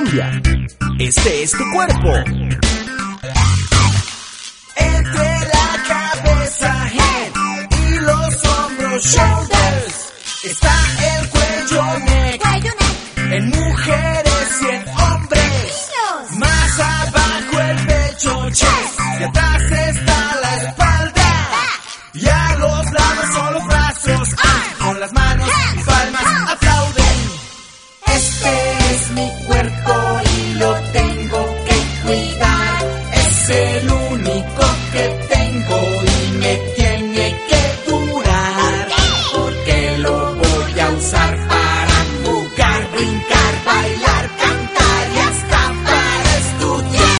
cumbia. Este es tu cuerpo. Entre la cabeza, head, y los hombros, shoulders, está el cuello, neck, en mujeres y en hombres. Más abajo el pecho, chest, y atrás está la espalda. Y a los lados son los brazos, con las manos y palmas